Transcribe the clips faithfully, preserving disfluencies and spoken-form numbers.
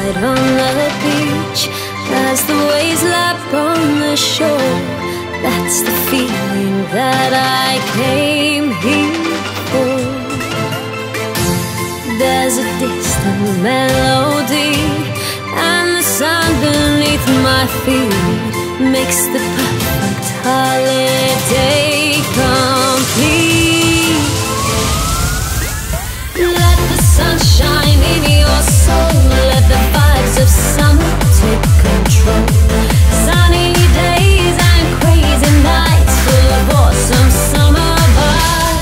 right on the beach, as the waves lap on the shore. That's the feeling that I came here for. There's a distant melody, and the sun beneath my feet makes the perfect holiday complete. Let the sun shine in your soul, let the vibes of summer take control. Sunny days and crazy nights full of awesome summer vibes.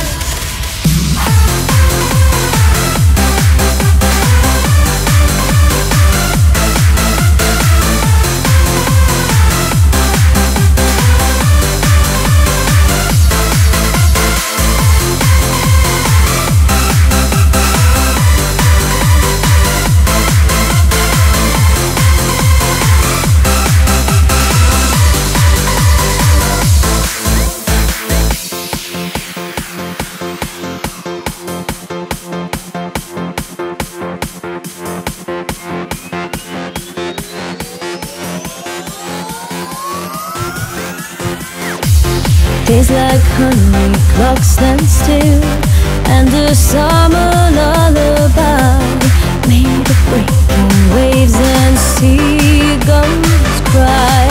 Days like honey, clocks stand still, and the summer lullaby made of breaking waves and seagulls cry.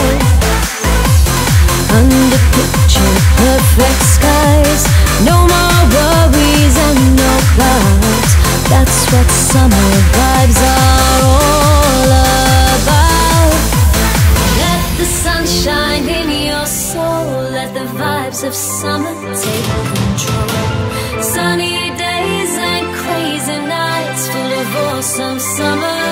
Under picture perfect skies, no more worries and no clouds. That's what summer vibes are all about. Let the sun shine in your soul, let the vibes of summer take control. Sunny days and crazy nights full of awesome summer